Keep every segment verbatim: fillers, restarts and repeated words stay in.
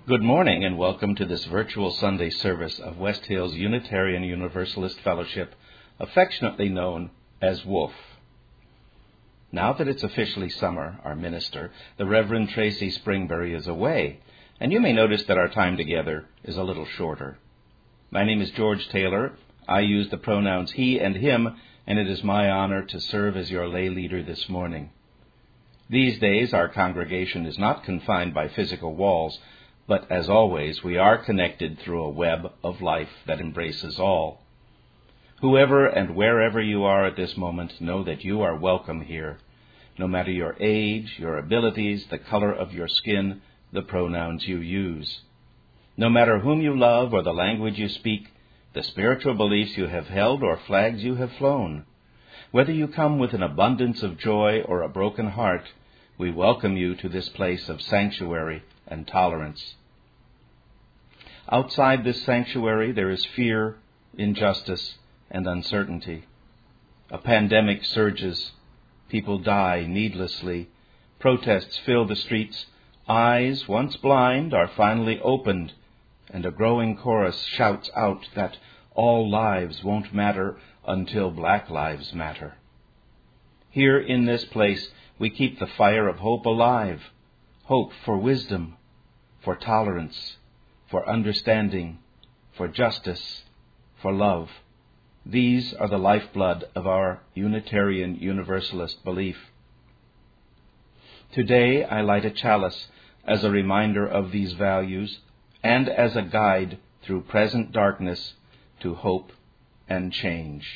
Good morning and welcome to this virtual Sunday service of West Hills Unitarian Universalist Fellowship, affectionately known as WOLF. Now that it's officially summer, our minister, the Reverend Tracy Springberry, is away, and you may notice that our time together is a little shorter. My name is George Taylor. I use the pronouns he and him, and it is my honor to serve as your lay leader this morning. These days, our congregation is not confined by physical walls, but as always, we are connected through a web of life that embraces all. Whoever and wherever you are at this moment, know that you are welcome here, no matter your age, your abilities, the color of your skin, the pronouns you use. No matter whom you love or the language you speak, the spiritual beliefs you have held or flags you have flown. Whether you come with an abundance of joy or a broken heart, we welcome you to this place of sanctuary and tolerance. Outside this sanctuary, there is fear, injustice, and uncertainty. A pandemic surges. People die needlessly. Protests fill the streets. Eyes, once blind, are finally opened, and a growing chorus shouts out that all lives won't matter until black lives matter. Here in this place, we keep the fire of hope alive. Hope for wisdom, for tolerance, for understanding, for justice, for love. These are the lifeblood of our Unitarian Universalist belief. Today, I light a chalice as a reminder of these values and as a guide through present darkness to hope and change.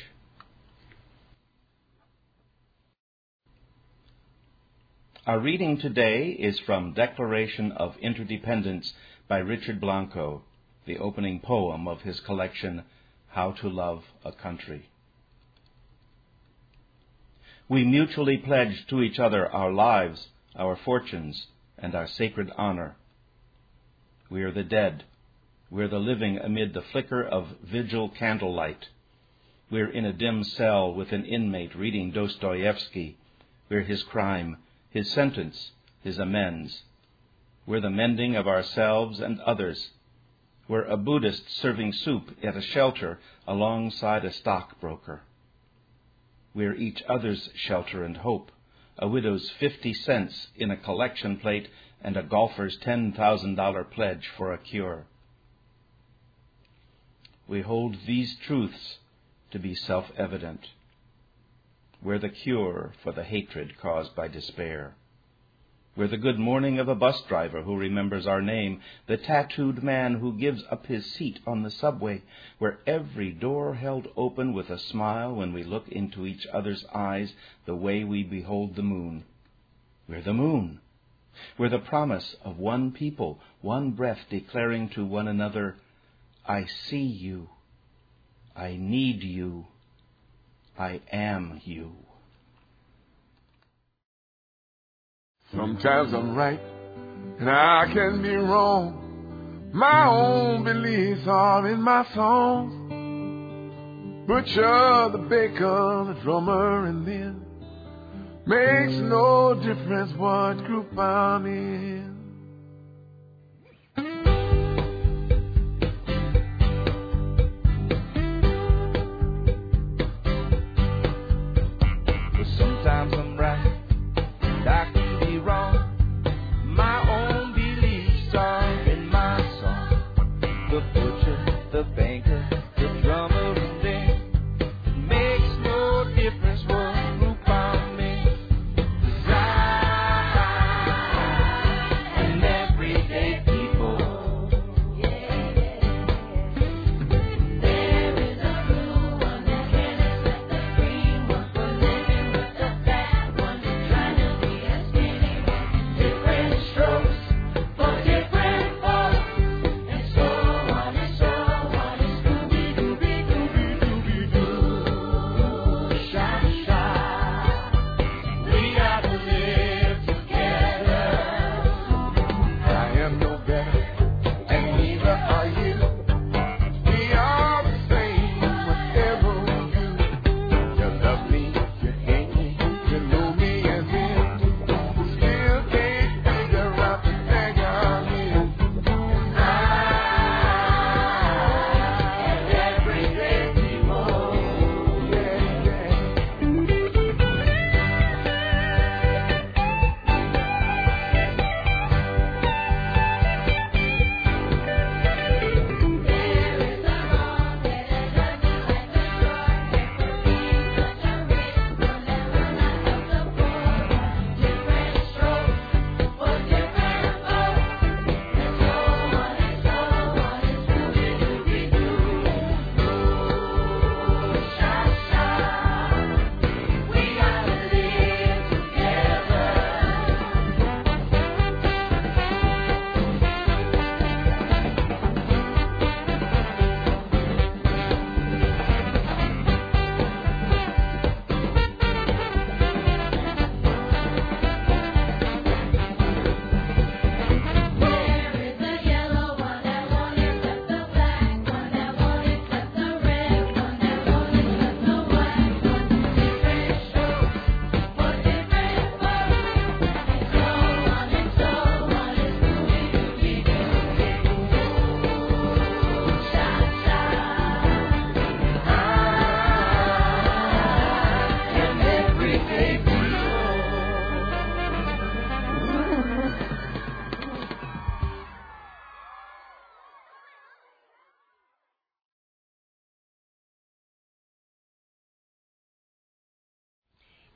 Our reading today is from Declaration of Interdependence by Richard Blanco, the opening poem of his collection, How to Love a Country. We mutually pledge to each other our lives, our fortunes, and our sacred honor. We are the dead. We're the living amid the flicker of vigil candlelight. We're in a dim cell with an inmate reading Dostoevsky. We're his crime, his sentence, his amends. We're the mending of ourselves and others. We're a Buddhist serving soup at a shelter alongside a stockbroker. We're each other's shelter and hope, a widow's fifty cents in a collection plate and a golfer's ten thousand dollars pledge for a cure. We hold these truths to be self-evident. We're the cure for the hatred caused by despair. We're the good morning of a bus driver who remembers our name, the tattooed man who gives up his seat on the subway, where every door held open with a smile when we look into each other's eyes the way we behold the moon. We're the moon. We're the promise of one people, one breath declaring to one another, I see you. I need you. I am you. Sometimes I'm right, and I can be wrong. My own beliefs are in my songs. Butcher, the baker, the drummer, and then makes no difference what group I'm in. But sometimes I'm right, and I can be wrong. My own beliefs are in my song. The butcher, the banker, the drummer, and then it makes no difference what group I'm in. 'Cause I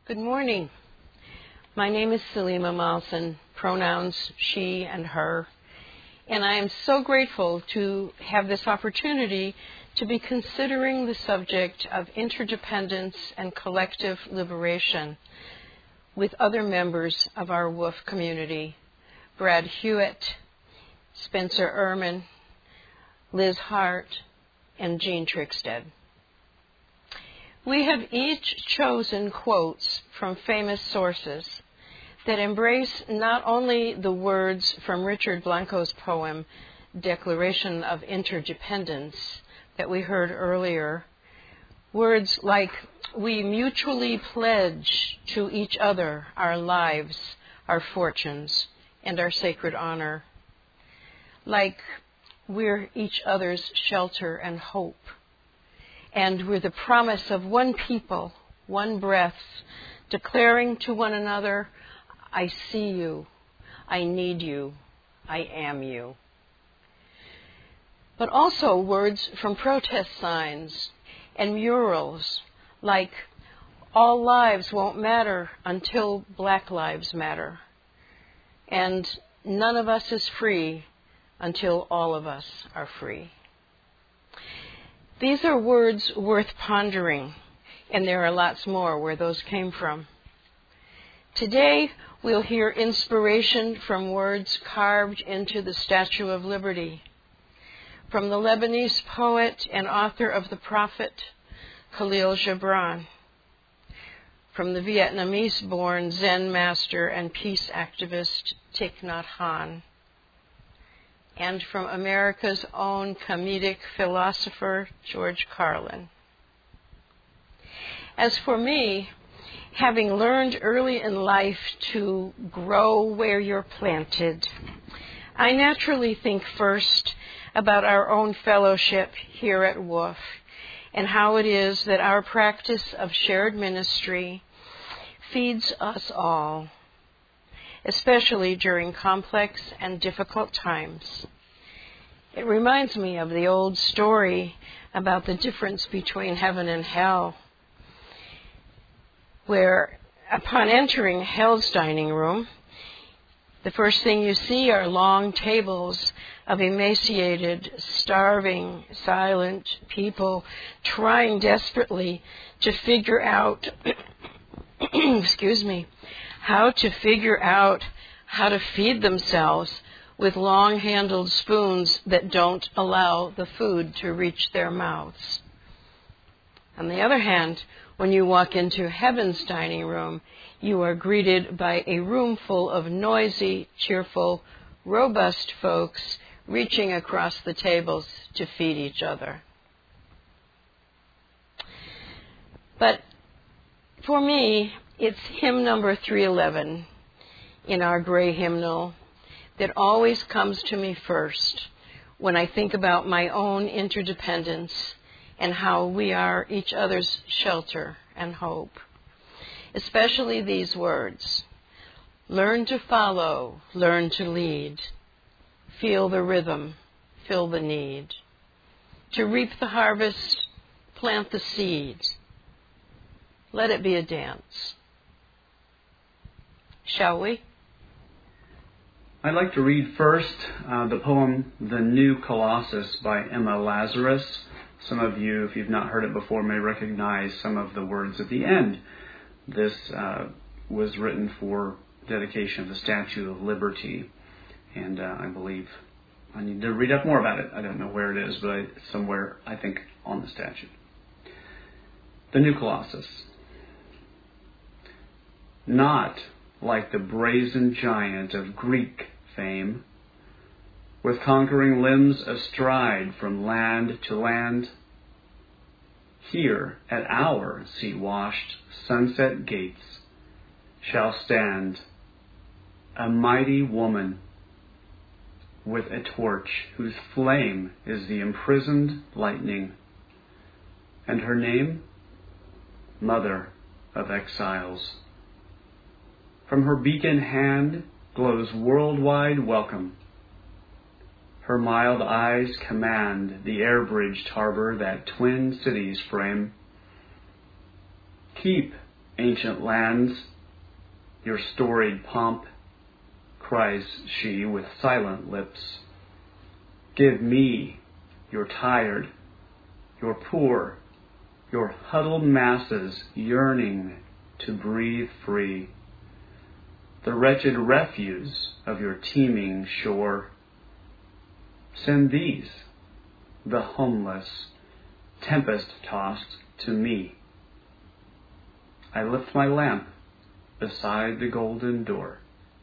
Good morning. My name is Selima Malson, pronouns she and her, and I am so grateful to have this opportunity to be considering the subject of interdependence and collective liberation with other members of our W O F community, Brad Hewitt, Spencer Ehrman, Liz Hart, and Jean Trickstead. We have each chosen quotes from famous sources that embrace not only the words from Richard Blanco's poem, Declaration of Interdependence, that we heard earlier, words like, we mutually pledge to each other our lives, our fortunes, and our sacred honor, like we're each other's shelter and hope, and we're the promise of one people, one breath, declaring to one another, I see you, I need you, I am you. But also words from protest signs and murals like, all lives won't matter until Black lives matter, and none of us is free until all of us are free. These are words worth pondering, and there are lots more where those came from. Today, we'll hear inspiration from words carved into the Statue of Liberty, from the Lebanese poet and author of The Prophet, Khalil Gibran, from the Vietnamese-born Zen master and peace activist Thich Nhat Hanh, and from America's own comedic philosopher, George Carlin. As for me, having learned early in life to grow where you're planted, I naturally think first about our own fellowship here at W O F and how it is that our practice of shared ministry feeds us all, especially during complex and difficult times. It reminds me of the old story about the difference between heaven and hell, where upon entering hell's dining room, the first thing you see are long tables of emaciated, starving, silent people trying desperately to figure out, excuse me, how to figure out how to feed themselves with long-handled spoons that don't allow the food to reach their mouths. On the other hand, when you walk into heaven's dining room, you are greeted by a room full of noisy, cheerful, robust folks reaching across the tables to feed each other. But for me, it's hymn number three eleven in our gray hymnal that always comes to me first when I think about my own interdependence and how we are each other's shelter and hope. Especially these words, learn to follow, learn to lead, feel the rhythm, feel the need. To reap the harvest, plant the seed. Let it be a dance. Shall we? I'd like to read first uh, the poem The New Colossus by Emma Lazarus. Some of you, if you've not heard it before, may recognize some of the words at the end. This uh, was written for dedication of the Statue of Liberty, and uh, I believe I need to read up more about it. I don't know where it is, but it's somewhere, I think, on the statue. The New Colossus. Not like the brazen giant of Greek fame, with conquering limbs astride from land to land, here at our sea-washed sunset gates shall stand a mighty woman with a torch whose flame is the imprisoned lightning, and her name, Mother of Exiles. From her beacon hand glows worldwide welcome. Her mild eyes command the air-bridged harbor that twin cities frame. Keep ancient lands, your storied pomp, cries she with silent lips. Give me your tired, your poor, your huddled masses yearning to breathe free, the wretched refuse of your teeming shore. Send these, the homeless, tempest-tossed, to me. I lift my lamp beside the golden door.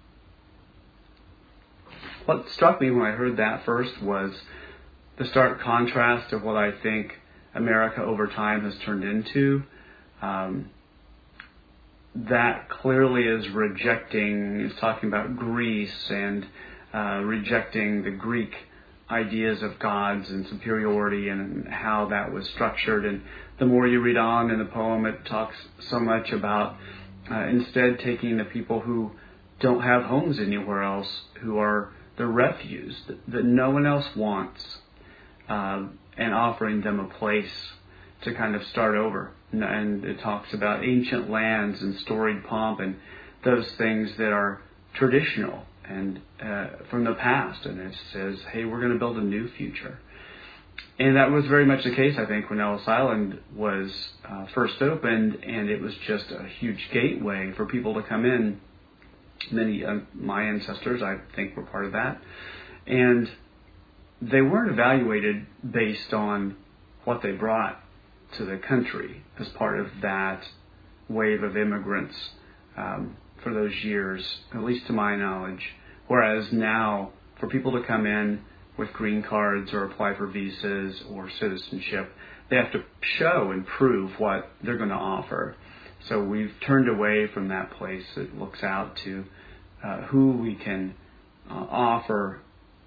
What struck me when I heard that first was the stark contrast of what I think America over time has turned into. Um, that clearly is rejecting, is talking about Greece and uh, rejecting the Greek ideas of gods and superiority and how that was structured. And the more you read on in the poem, it talks so much about uh, instead taking the people who don't have homes anywhere else, who are the refuse that, that no one else wants, uh, and offering them a place to kind of start over. And, and it talks about ancient lands and storied pomp and those things that are traditional and uh, from the past. And it says, hey, we're going to build a new future. And that was very much the case, I think, when Ellis Island was uh, first opened, and it was just a huge gateway for people to come in. Many of my ancestors, I think, were part of that. And they weren't evaluated based on what they brought to the country as part of that wave of immigrants um, for those years, at least to my knowledge. Whereas now, for people to come in with green cards or apply for visas or citizenship, they have to show and prove what they're going to offer. So we've turned away from that place that looks out to uh, who we can uh, offer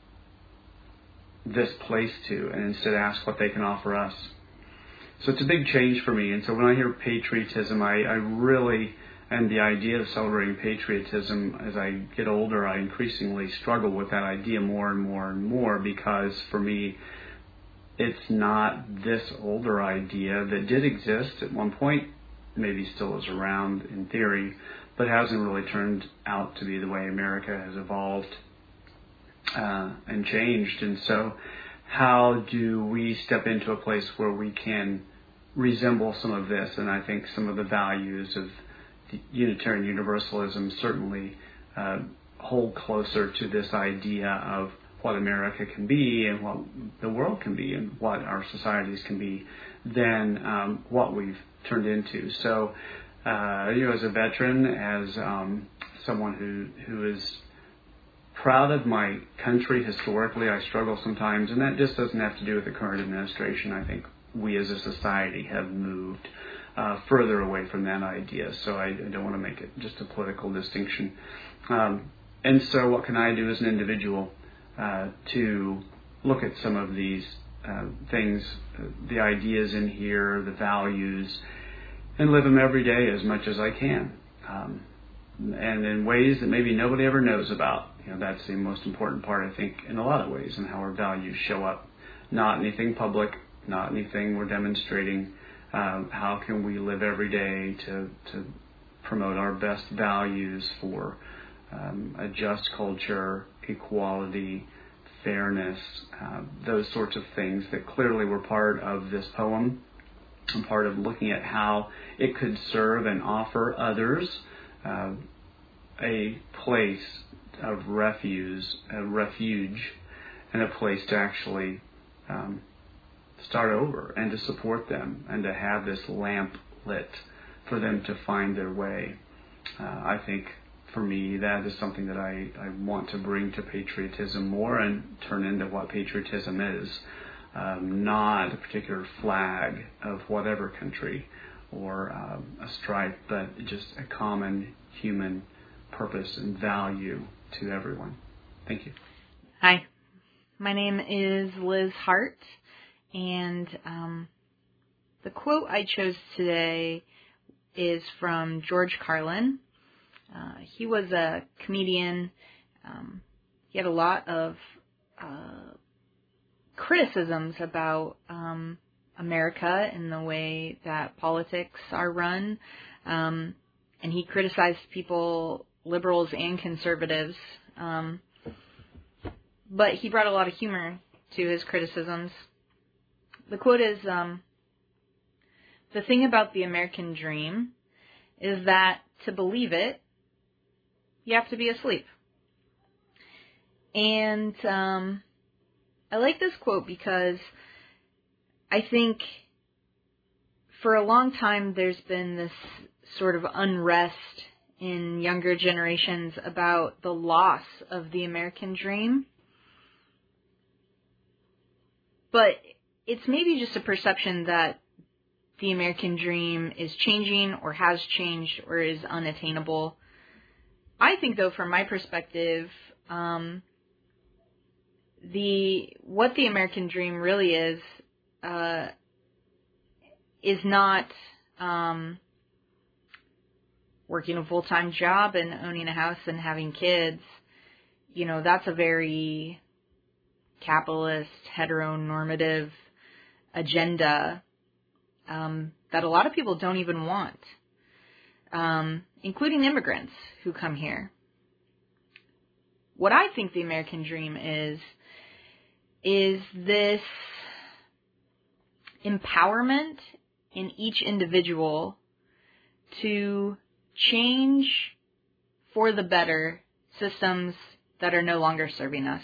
this place to, and instead ask what they can offer us. So it's a big change for me. And so when I hear patriotism, I, I really, and the idea of celebrating patriotism, as I get older, I increasingly struggle with that idea more and more and more, because for me, it's not this older idea that did exist at one point, maybe still is around in theory, but hasn't really turned out to be the way America has evolved uh, and changed. And so how do we step into a place where we can resemble some of this? And I think some of the values of Unitarian Universalism certainly uh, hold closer to this idea of what America can be and what the world can be and what our societies can be than um, what we've turned into. So, uh, you know, as a veteran, as um, someone who who is proud of my country historically, I struggle sometimes, and that just doesn't have to do with the current administration. I think we as a society have moved uh, further away from that idea, so I, I don't want to make it just a political distinction. Um, and so what can I do as an individual uh, to look at some of these uh, things, uh, the ideas in here, the values, and live them every day as much as I can, um, and in ways that maybe nobody ever knows about. You know, that's the most important part, I think, in a lot of ways, in how our values show up. Not anything public, not anything we're demonstrating. Um, how can we live every day to to promote our best values for um, a just culture, equality, fairness, uh, those sorts of things that clearly were part of this poem and part of looking at how it could serve and offer others uh, a place of refuge, a refuge, and a place to actually um, start over and to support them and to have this lamp lit for them to find their way. Uh, I think for me that is something that I, I want to bring to patriotism more and turn into what patriotism is. Um, not a particular flag of whatever country or um, a stripe, but just a common human purpose and value to everyone. Thank you. Hi, my name is Liz Hart, and um, the quote I chose today is from George Carlin. Uh, he was a comedian. Um, he had a lot of uh, criticisms about um, America and the way that politics are run. Um, and he criticized people, liberals and conservatives. Um, but he brought a lot of humor to his criticisms. The quote is, um, "The thing about the American dream is that to believe it, you have to be asleep." And um, I like this quote because I think for a long time there's been this sort of unrest in younger generations about the loss of the American dream. But it's maybe just a perception that the American dream is changing or has changed or is unattainable. I think, though, from my perspective, um, the what the American dream really is uh, is not um, working a full-time job and owning a house and having kids. You know, that's a very capitalist, heteronormative agenda um, that a lot of people don't even want, um, including immigrants who come here. What I think the American dream is, is this empowerment in each individual to change for the better systems that are no longer serving us.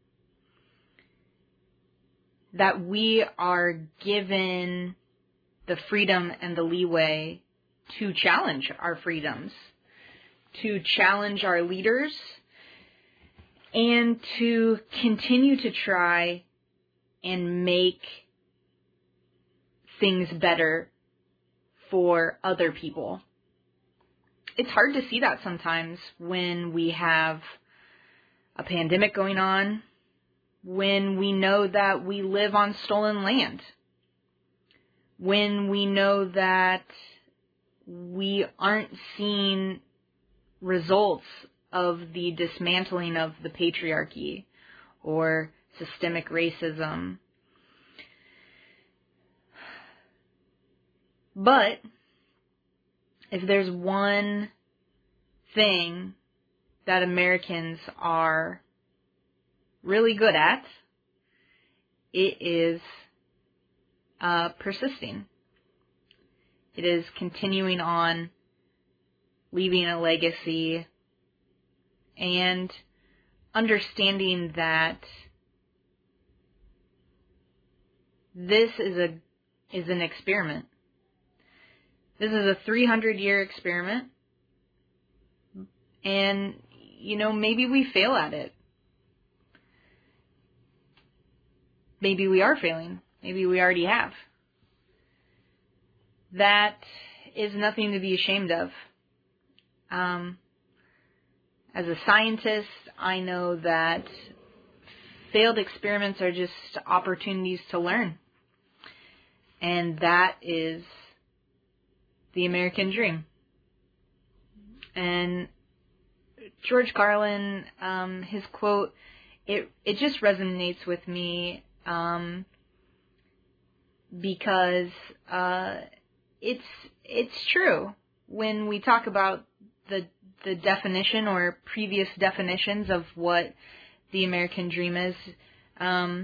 That we are given the freedom and the leeway to challenge our freedoms, to challenge our leaders, and to continue to try and make things better for other people. It's hard to see that sometimes when we have a pandemic going on, when we know that we live on stolen land, when we know that we aren't seeing results of the dismantling of the patriarchy or systemic racism. But if there's one thing that Americans are really good at, it is uh, persisting. It is continuing on, leaving a legacy, and understanding that this is a is an experiment. This is a three hundred year experiment, and you know, maybe we fail at it. Maybe we are failing. Maybe we already have. That is nothing to be ashamed of. Um, as a scientist, I know that failed experiments are just opportunities to learn. And that is the American dream. And George Carlin, um, his quote, it it just resonates with me um, because uh, it's it's true. When we talk about the the definition or previous definitions of what the American dream is, um,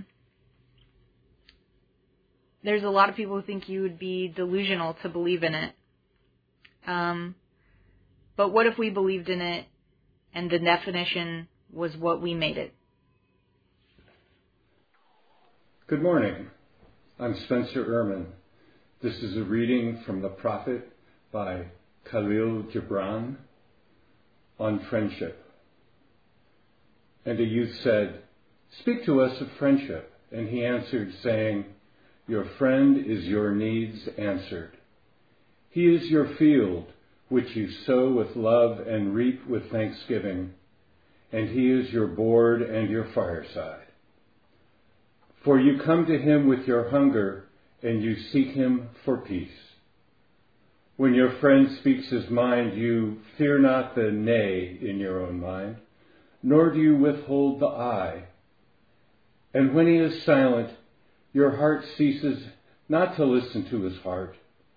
there's a lot of people who think you would be delusional to believe in it. Um, but what if we believed in it and the definition was what we made it? Good morning. I'm Spencer Ehrman. This is a reading from The Prophet by Khalil Gibran on friendship. And a youth said, "Speak to us of friendship." And he answered, saying, "Your friend is your needs answered. He is your field, which you sow with love and reap with thanksgiving, and he is your board and your fireside. For you come to him with your hunger, and you seek him for peace. When your friend speaks his mind, you fear not the nay in your own mind, nor do you withhold the I. And when he is silent, your heart ceases not to listen to his heart.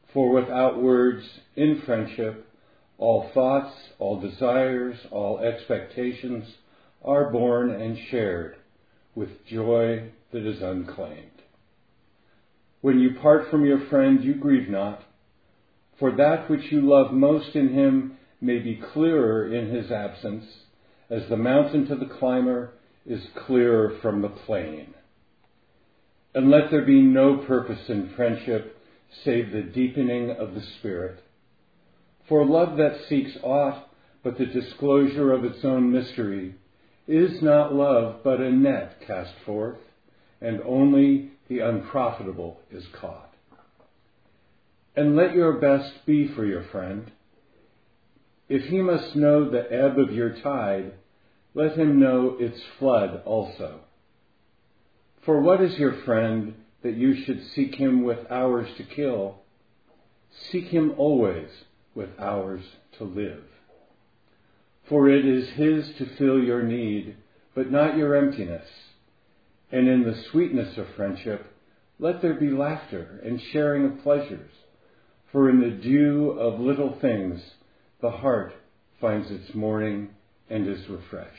For without words, in friendship, all thoughts, all desires, all expectations are born and shared with joy that is unclaimed. When you part from your friend, you grieve not, for that which you love most in him may be clearer in his absence, as the mountain to the climber is clearer from the plain. And let there be no purpose in friendship save the deepening of the spirit. For love that seeks aught but the disclosure of its own mystery is not love but a net cast forth, and only the unprofitable is caught. And let your best be for your friend. If he must know the ebb of your tide, let him know its flood also. For what is your friend that you should seek him with hours to kill? Seek him always with hours to live. For it is his to fill your need, but not your emptiness. And in the sweetness of friendship, let there be laughter and sharing of pleasures. For in the dew of little things, the heart finds its morning and is refreshed.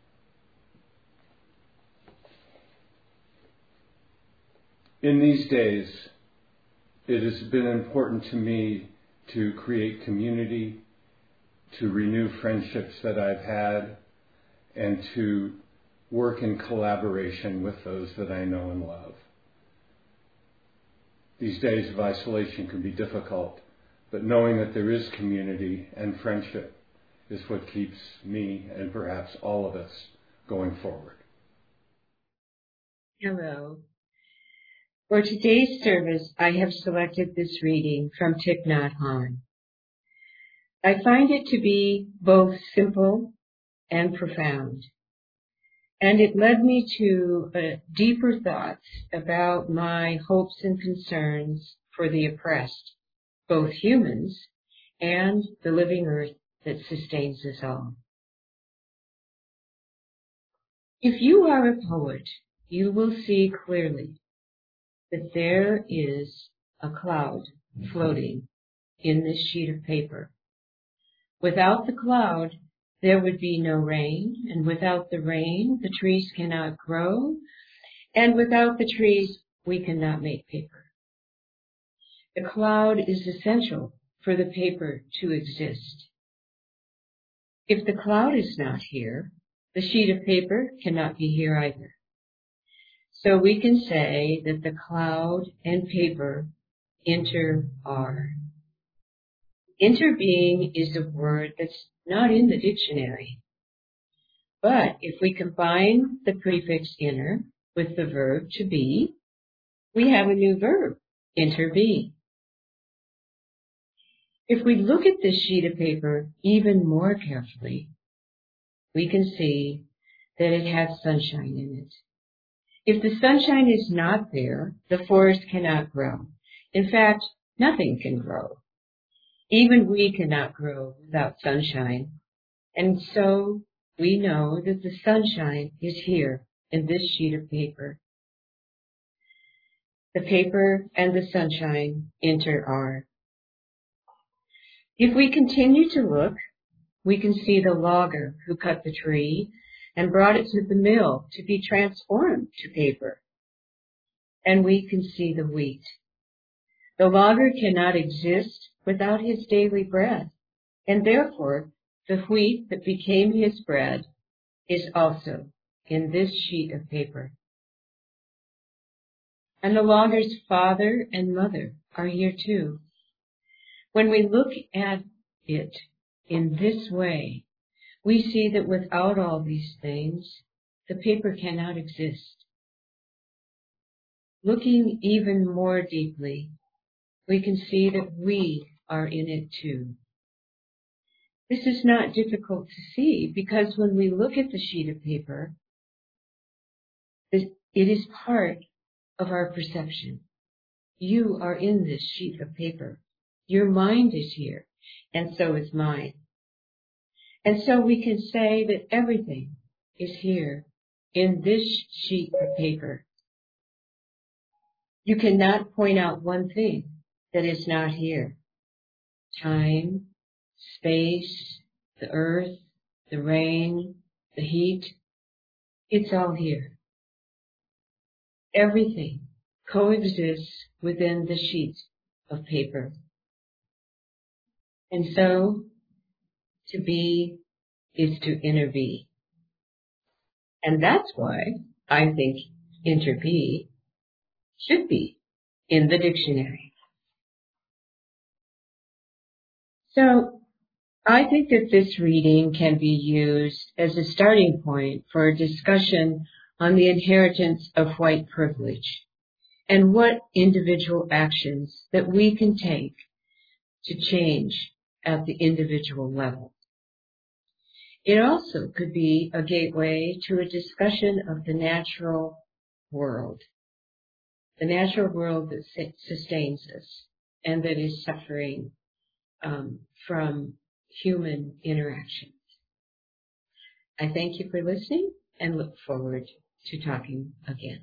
In these days, it has been important to me to create community, to renew friendships that I've had, and to work in collaboration with those that I know and love. These days of isolation can be difficult, but knowing that there is community and friendship is what keeps me and perhaps all of us going forward. Hello. For today's service, I have selected this reading from Thich Nhat Hanh. I find it to be both simple and profound, and it led me to uh, deeper thoughts about my hopes and concerns for the oppressed, both humans and the living earth that sustains us all. If you are a poet, you will see clearly that there is a cloud floating in this sheet of paper. Without the cloud, there would be no rain, and without the rain, the trees cannot grow, and without the trees, we cannot make paper. The cloud is essential for the paper to exist. If the cloud is not here, the sheet of paper cannot be here either. So we can say that the cloud and paper inter-are. Interbeing is a word that's not in the dictionary. But if we combine the prefix inner with the verb to be, we have a new verb, interbe. If we look at this sheet of paper even more carefully, we can see that it has sunshine in it. If the sunshine is not there, the forest cannot grow. In fact, nothing can grow. Even we cannot grow without sunshine. And so we know that the sunshine is here in this sheet of paper. The paper and the sunshine inter-are. If we continue to look, we can see the logger who cut the tree and brought it to the mill to be transformed to paper. And we can see the wheat. The logger cannot exist without his daily bread, and therefore the wheat that became his bread is also in this sheet of paper. And the logger's father and mother are here too. When we look at it in this way, we see that without all these things, the paper cannot exist. Looking even more deeply, we can see that we are in it too. This is not difficult to see because when we look at the sheet of paper, it is part of our perception. You are in this sheet of paper. Your mind is here, and so is mine. And so we can say that everything is here in this sheet of paper. You cannot point out one thing that is not here. Time, space, the earth, the rain, the heat, it's all here. Everything coexists within the sheet of paper. And so, to be is to interbe. And that's why I think interbe should be in the dictionary. So, I think that this reading can be used as a starting point for a discussion on the inheritance of white privilege and what individual actions that we can take to change at the individual level. It also could be a gateway to a discussion of the natural world, the natural world that sustains us and that is suffering um, from human interactions. I thank you for listening and look forward to talking again.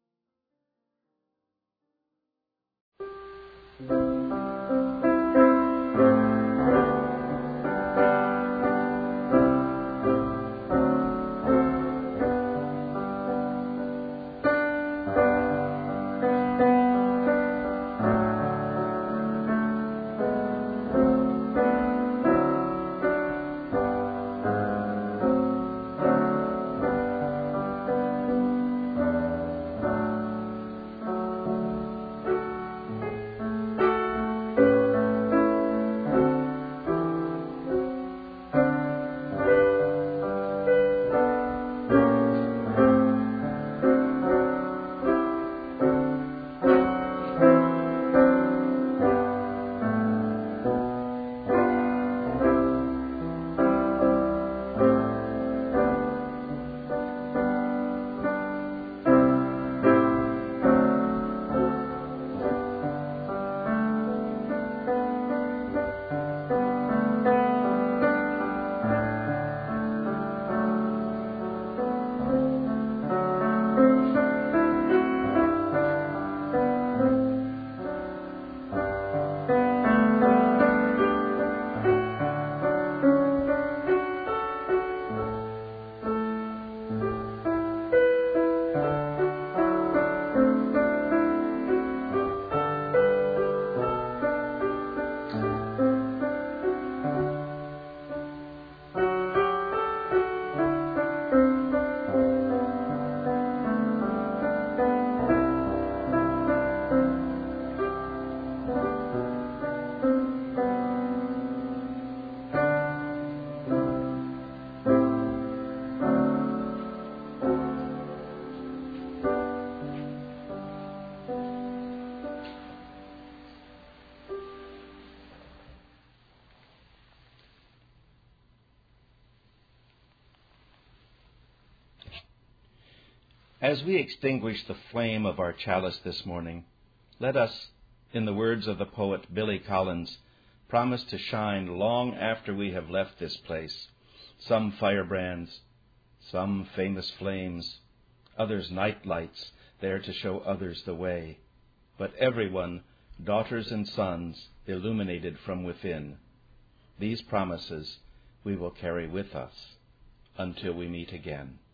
As we extinguish the flame of our chalice this morning, let us, in the words of the poet Billy Collins, promise to shine long after we have left this place, some firebrands, some famous flames, others night lights, there to show others the way, but everyone, daughters and sons, illuminated from within. These promises we will carry with us until we meet again.